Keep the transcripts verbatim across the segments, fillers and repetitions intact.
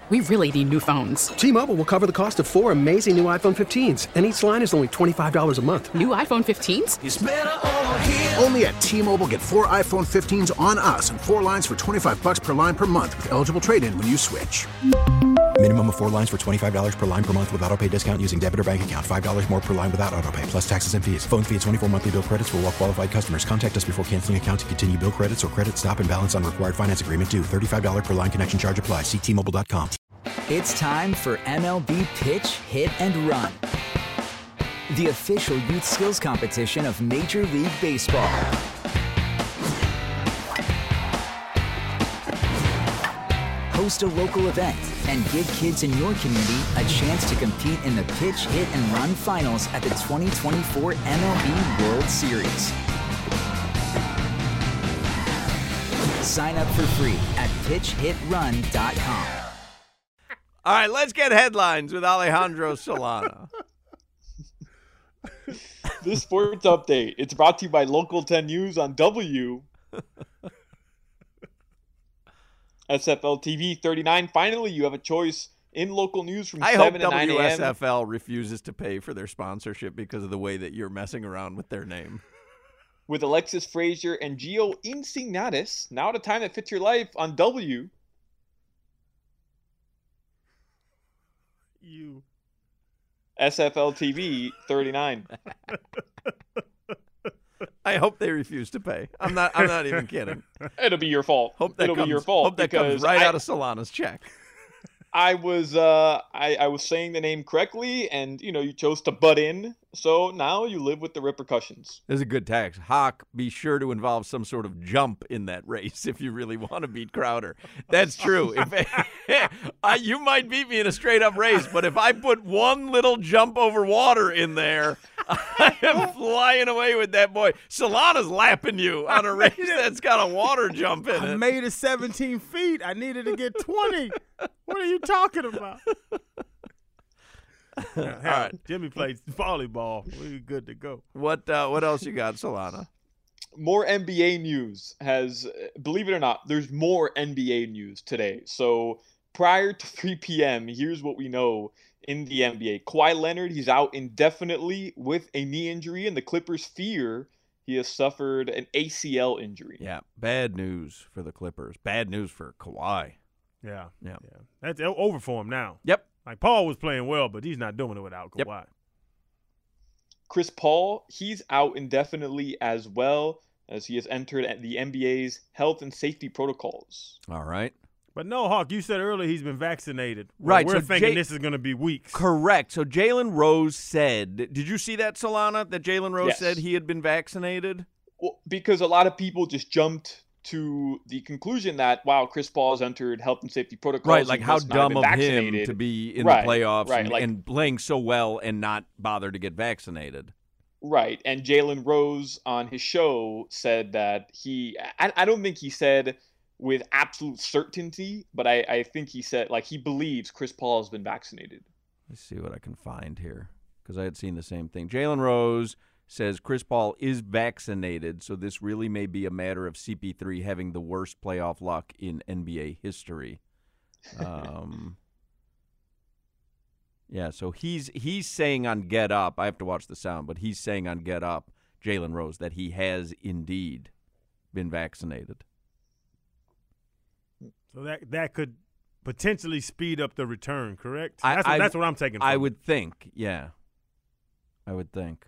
We really need new phones. T-Mobile will cover the cost of four amazing new iPhone fifteens, and each line is only twenty-five dollars a month. New iPhone fifteens? It's better over here. Only at T-Mobile, get four iPhone fifteens on us and four lines for twenty-five bucks per line per month with eligible trade-in when you switch. Minimum of four lines for twenty-five dollars per line per month with autopay discount using debit or bank account. five dollars more per line without autopay, plus taxes and fees. Phone fee at twenty-four monthly bill credits for well-qualified customers. Contact us before canceling account to continue bill credits or credit stop and balance on required finance agreement due. thirty-five dollars per line connection charge applies. See T Mobile dot com. It's time for M L B Pitch, Hit, and Run, the official youth skills competition of Major League Baseball. Host a local event and give kids in your community a chance to compete in the Pitch, Hit, and Run finals at the twenty twenty-four M L B World Series. Sign up for free at pitch hit run dot com. All right, let's get headlines with Alejandro Solana. This sports update, it's brought to you by Local ten News on W. S F L T V thirty-nine. Finally, you have a choice in local news from I seven hope to nine a.m. W S F L refuses to pay for their sponsorship because of the way that you're messing around with their name. With Alexis Frazier and Gio Insignatus. Now at a time that fits your life on W. You. S F L T V thirty-nine. I hope they refuse to pay. I'm not. I'm not even kidding. It'll be your fault. Hope that It'll comes, be your fault. Hope that comes right I, out of Solana's check. I was uh I, I was saying the name correctly, and you know you chose to butt in, so now you live with the repercussions. There's a good text. Hawk, be sure to involve some sort of jump in that race if you really want to beat Crowder. That's true. If I, you might beat me in a straight up race, but if I put one little jump over water in there, I am flying away with that boy. Solana's lapping you on a race that's got a water jump in it. I made it seventeen feet. I needed to get twenty. What are you talking about? All right. Jimmy plays volleyball. We're good to go. What uh, what else you got, Solana? More N B A news has, believe it or not, there's more N B A news today. So prior to three p.m., here's what we know in the N B A. Kawhi Leonard, he's out indefinitely with a knee injury, and the Clippers fear he has suffered an A C L injury. Yeah, bad news for the Clippers. Bad news for Kawhi. Yeah, yeah, yeah. That's over for him now. Yep. Like Paul was playing well, but he's not doing it without Kawhi. Yep. Chris Paul, he's out indefinitely as well, as he has entered the N B A's health and safety protocols. All right. But no, Hawk, you said earlier he's been vaccinated. Right. We're so thinking Jay- this is going to be weeks. Correct. So Jalen Rose said, did you see that, Solana, that Jalen Rose yes. said he had been vaccinated? Well, because a lot of people just jumped to the conclusion that, wow, Chris Paul has entered health and safety protocols. Right, like how dumb of him to be in right, the playoffs right, and, like, and playing so well and not bother to get vaccinated. Right, and Jalen Rose on his show said that he, I, I don't think he said with absolute certainty, but I, I think he said, like, he believes Chris Paul has been vaccinated. Let's see what I can find here, because I had seen the same thing. Jalen Rose says Chris Paul is vaccinated, so this really may be a matter of C P three having the worst playoff luck in N B A history. Um, yeah, so he's he's saying on Get Up, I have to watch the sound, but he's saying on Get Up, Jalen Rose, that he has indeed been vaccinated. So that that could potentially speed up the return, correct? I, that's, what, I, that's what I'm taking from I it. would think, yeah. I would think.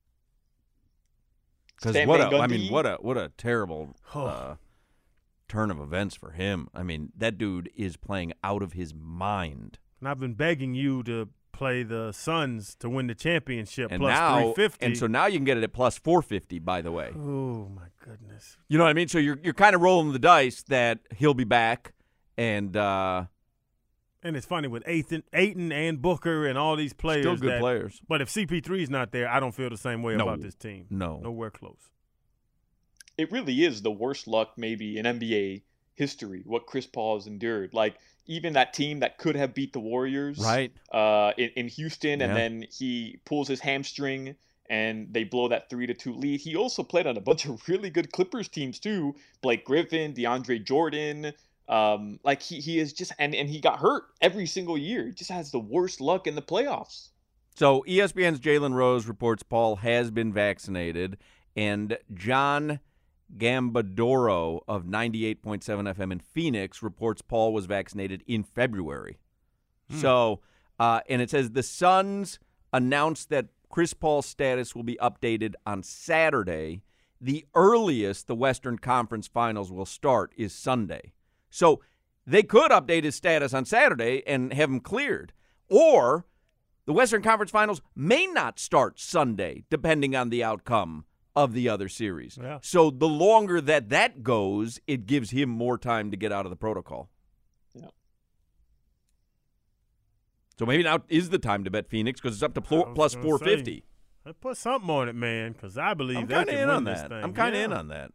Because what a, I mean, what a what a terrible uh, turn of events for him. I mean, that dude is playing out of his mind. And I've been begging you to play the Suns to win the championship and plus now, three fifty. And so now you can get it at plus four fifty, by the way. Oh, my goodness. You know what I mean? So you're you're kind of rolling the dice that he'll be back. And uh, and it's funny with Ayton, Ayton and Booker and all these players. Still good that, players. But if C P three is not there, I don't feel the same way no, about this team. No. Nowhere close. It really is the worst luck maybe in N B A history, what Chris Paul has endured. Like, even that team that could have beat the Warriors right. uh, in, in Houston, yeah. and then he pulls his hamstring and they blow that three to two lead. He also played on a bunch of really good Clippers teams too. Blake Griffin, DeAndre Jordan, Um, like he he is just and and he got hurt every single year. He just has the worst luck in the playoffs. So E S P N's Jalen Rose reports Paul has been vaccinated, and John Gambadoro of ninety-eight point seven F M in Phoenix reports Paul was vaccinated in February. Hmm. So, uh, and it says the Suns announced that Chris Paul's status will be updated on Saturday. The earliest the Western Conference Finals will start is Sunday. So they could update his status on Saturday and have him cleared. Or the Western Conference Finals may not start Sunday, depending on the outcome of the other series. Yeah. So the longer that that goes, it gives him more time to get out of the protocol. Yeah. So maybe now is the time to bet Phoenix because it's up to pl- plus four fifty. Say, put something on it, man, because I believe I'm they kind of can in win on this that. thing. I'm kind of yeah. in on that.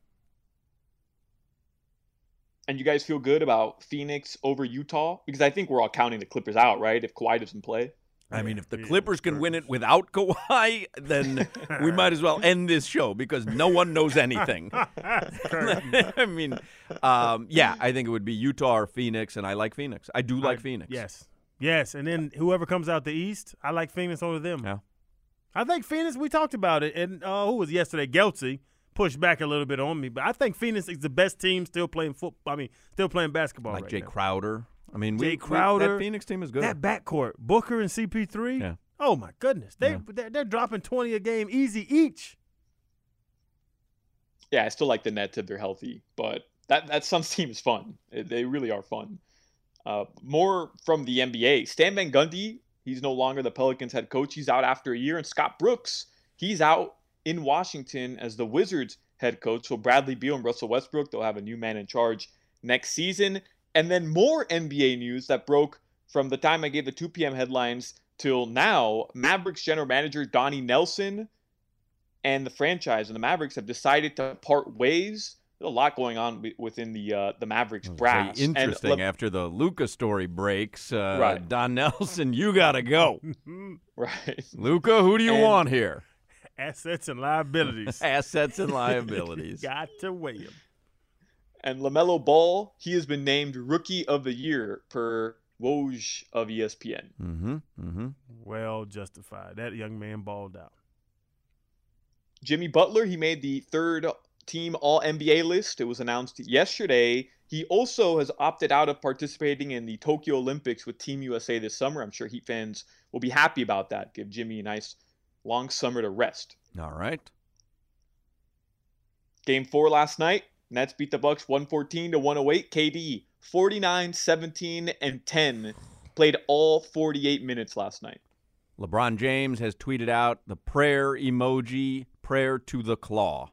And you guys feel good about Phoenix over Utah? Because I think we're all counting the Clippers out, right? If Kawhi doesn't play. I mean, if the Yeah, Clippers can Clippers. win it without Kawhi, then we might as well end this show because no one knows anything. I mean, um, yeah, I think it would be Utah or Phoenix, and I like Phoenix. I do like I- Phoenix. Yes. Yes, and then whoever comes out the East, I like Phoenix over them. Yeah. I think Phoenix, we talked about it, and uh, who was yesterday? Gelsey pushed back a little bit on me, but I think Phoenix is the best team still playing football. I mean, still playing basketball Like right Jay now. Crowder. I mean, we, Jay we- Crowder. that Phoenix team is good. That backcourt, Booker and C P three. Yeah. Oh my goodness, they Yeah. they're, they're dropping twenty a game easy each. Yeah, I still like the Nets if they're healthy, but that that Suns team is fun. It- They really are fun. Uh, more from the N B A. Stan Van Gundy, he's no longer the Pelicans head coach. He's out after a year. And Scott Brooks, he's out in Washington as the Wizards head coach. So Bradley Beal and Russell Westbrook, they'll have a new man in charge next season. And then more N B A news that broke from the time I gave the two p.m. headlines till now. Mavericks general manager Donnie Nelson and the franchise and the Mavericks have decided to part ways. There's a lot going on w- within the uh, the Mavericks brass. Very interesting. And, Le- After the Luka story breaks, uh, Right. Don Nelson, you got to go. right. Luka, who do you And- want here? Assets and liabilities. Assets and liabilities. Got to weigh them. And LaMelo Ball, he has been named Rookie of the Year per Woj of E S P N. Mm-hmm. Mm-hmm. Well justified. That young man balled out. Jimmy Butler, he made the third team All N B A list. It was announced yesterday. He also has opted out of participating in the Tokyo Olympics with Team U S A this summer. I'm sure Heat fans will be happy about that. Give Jimmy a nice long summer to rest. All right. Game four last night. Nets beat the Bucks one fourteen to one oh eight. K D forty-nine, seventeen, and ten. Played all forty-eight minutes last night. LeBron James has tweeted out the prayer emoji, prayer to the claw.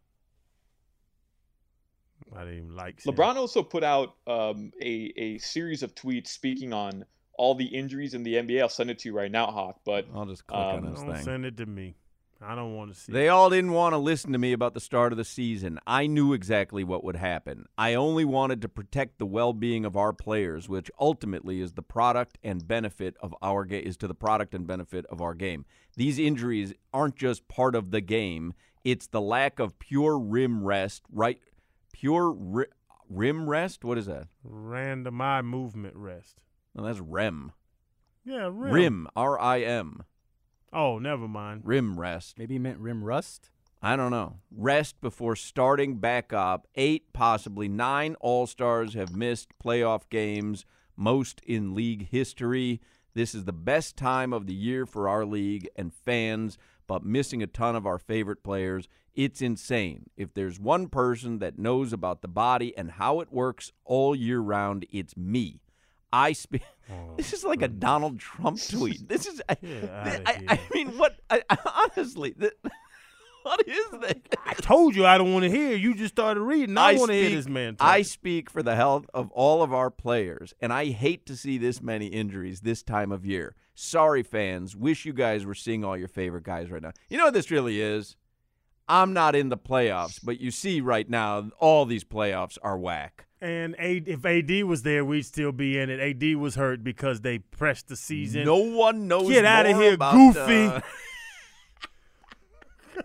I didn't even like him. LeBron also put out um, a, a series of tweets speaking on all the injuries in the N B A. I'll send it to you right now, Hawk. But I'll just click Um, on this Don't thing. send it to me. I don't want to see They it. all didn't want to listen to me about the start of the season. I knew exactly what would happen. I only wanted to protect the well-being of our players, which ultimately is the product and benefit of our game is to the product and benefit of our game. These injuries aren't just part of the game. It's the lack of pure rim rest, right? Pure ri- rim rest? What is that? Random eye movement rest. No, that's rem. Yeah, rim. Rim, R I M. Oh, never mind. Rim rest. Maybe he meant rim rust. I don't know. Rest before starting back up. Eight, possibly nine All-Stars have missed playoff games, most in league history. This is the best time of the year for our league and fans, but missing a ton of our favorite players. It's insane. If there's one person that knows about the body and how it works all year round, it's me. I speak. Oh, This is like a Donald Trump tweet. This is. I, Get outta I, I here. mean, what? I, I, honestly, th- what is this? I told you I don't want to hear. You just started reading. I, want to hear speak- this man talk. I speak for the health of all of our players, and I hate to see this many injuries this time of year. Sorry, fans. Wish you guys were seeing all your favorite guys right now. You know what this really is? I'm not in the playoffs, but you see right now, all these playoffs are whack. And A- if A D was there, we'd still be in it. A D was hurt because they pressed the season. No one knows Get outta more here, about, Goofy. uh,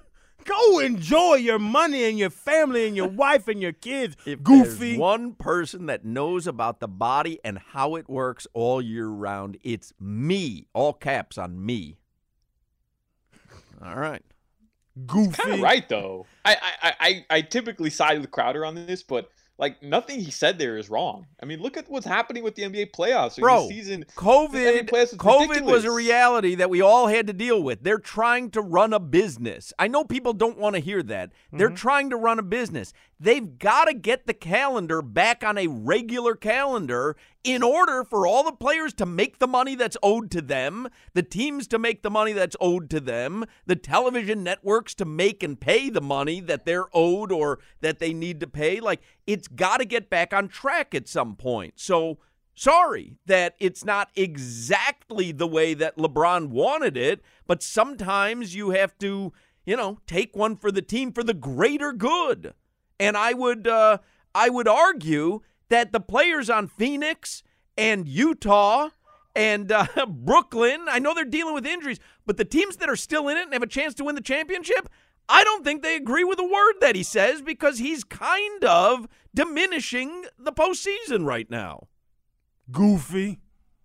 Go enjoy your money and your family and your wife and your kids, If goofy. there's one person that knows about the body and how it works all year round, it's me. All caps on me. All right. Goofy. Kind of right though. I, I I I typically side with Crowder on this, but like nothing he said there is wrong. I mean, look at what's happening with the N B A playoffs. Bro, the season, COVID, the N B A playoffs is COVID ridiculous. was a reality that we all had to deal with. They're trying to run a business. I know people don't want to hear that. They're Mm-hmm. trying to run a business. They've got to get the calendar back on a regular calendar in order for all the players to make the money that's owed to them, the teams to make the money that's owed to them, the television networks to make and pay the money that they're owed or that they need to pay. Like, it's got to get back on track at some point. So, sorry that it's not exactly the way that LeBron wanted it, but sometimes you have to, you know, take one for the team for the greater good. And I would uh, I would argue that the players on Phoenix and Utah and uh, Brooklyn, I know they're dealing with injuries, but the teams that are still in it and have a chance to win the championship, I don't think they agree with a word that he says because he's kind of diminishing the postseason right now. Goofy.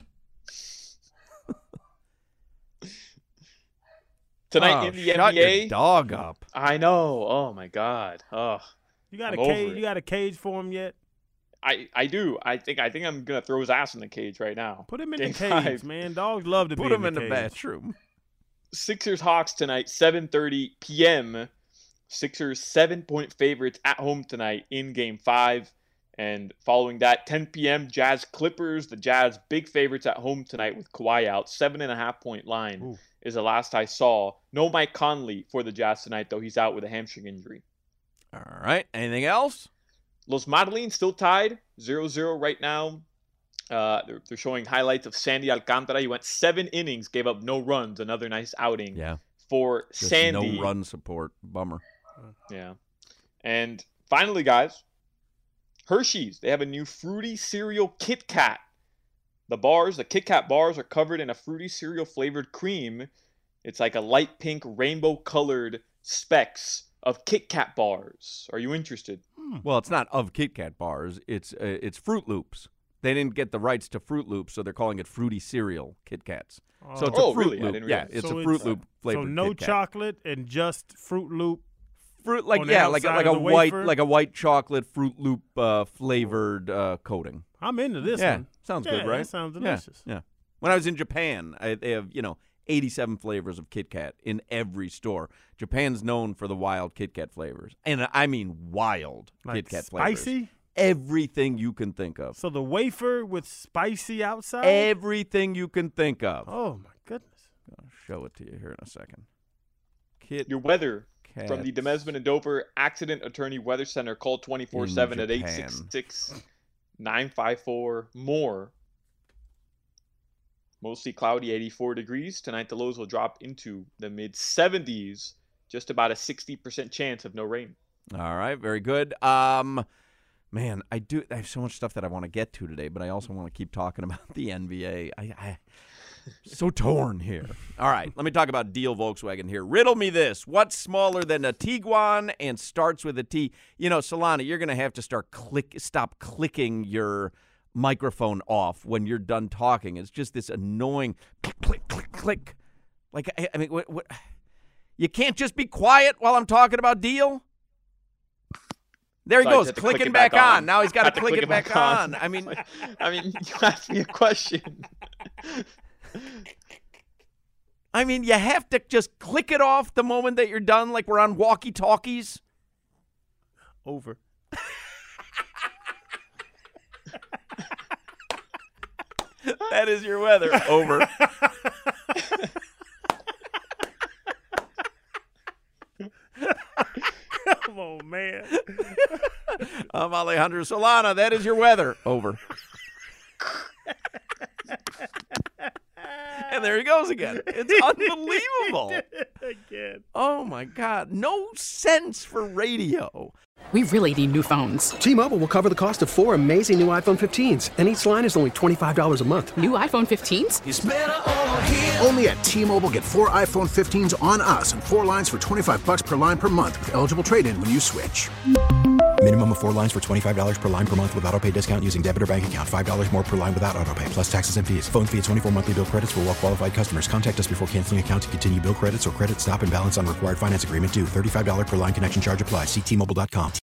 Tonight Oh, in the shut N B A. your dog up. I know. Oh my God. Oh, You got I'm a over cage? it. You got a cage for him yet? I I do. I think I think I'm gonna throw his ass in the cage right now. Put him in Game the cage, five. man. Dogs love to Put be him in the the cage. bathroom. Sixers Hawks tonight, seven thirty p.m. Sixers seven point favorites at home tonight in Game Five, and following that, ten p.m. Jazz Clippers. The Jazz big favorites at home tonight with Kawhi out. Seven and a half point line Ooh. is the last I saw. No Mike Conley for the Jazz tonight though. He's out with a hamstring injury. All right. Anything else? Los Madryn still tied zero zero right now. Uh, they're, they're showing highlights of Sandy Alcantara. He went seven innings, gave up no runs. Another nice outing Yeah. for Just Sandy. no run support. Bummer. Yeah. And finally, guys, Hershey's. They have a new fruity cereal Kit Kat. The bars, the Kit Kat bars, are covered in a fruity cereal flavored cream. It's like a light pink, rainbow colored specks of Kit Kat bars. Are you interested? Well, it's not of Kit Kat bars. It's uh, it's Fruit Loops. They didn't get the rights to Fruit Loops, so they're calling it Fruity Cereal Kit Kats. So it's Oh, a Fruit really? I Loop. didn't Yeah, realize. it's So a Fruit it's- Loop flavored So no Kit Kat. chocolate and just Fruit Loop. Fruit, like on the yeah, like a, outside like of a the white wafer? like a white chocolate Fruit Loop uh, flavored uh, coating. I'm into this yeah, one. sounds Yeah, good, right? that sounds Yeah, delicious. Yeah. When I was in Japan, I, they have you know eighty-seven flavors of Kit Kat in every store. Japan's known for the wild Kit Kat flavors, and I mean wild Like Kit Kat flavors. spicy? Everything you can think of. So the wafer with spicy outside? Everything you can think of. Oh, my goodness. I'll show it to you here in a second. Kit Your weather Kat. from the Demesman and Dover Accident Attorney Weather Center. Call twenty-four seven at eight six six, nine five four, more. Mostly cloudy, eighty-four degrees. Tonight the lows will drop into the mid seventies. Just about a sixty percent chance of no rain. All right, very good. Um, man, I do. I have so much stuff that I want to get to today, but I also want to keep talking about the N B A. I, I so torn here. All right, let me talk about Deal Volkswagen here. Riddle me this: what's smaller than a Tiguan and starts with a T? You know, Solana, you're going to have to start click, stop clicking your microphone off when you're done talking. It's just this annoying click, click, click, click. Like, I, I mean, what, what? You can't just be quiet while I'm talking about Deal. There he So I goes, just had to click clicking it back back on. on. Now he's got Had to click it back on. on. I mean, I mean, you asked me a question. I mean, you have to just click it off the moment that you're done, like we're on walkie-talkies. Over. That is your weather. Over. Come on, man. I'm Alejandro Solana. That is your weather. Over. And there he goes again. It's unbelievable. Again. Oh, my God. No sense for radio. We really need new phones. T-Mobile will cover the cost of four amazing new iPhone fifteens, and each line is only twenty-five dollars a month. New iPhone fifteens? It's better over here. Only at T-Mobile, get four iPhone fifteens on us and four lines for twenty-five bucks per line per month with eligible trade-in when you switch. Minimum of four lines for twenty-five dollars per line per month with autopay discount using debit or bank account. five dollars more per line without autopay, plus taxes and fees. Phone fee at twenty-four monthly bill credits for well-qualified customers. Contact us before canceling account to continue bill credits or credit stop and balance on required finance agreement due. thirty-five dollars per line connection charge applies. See T Mobile dot com.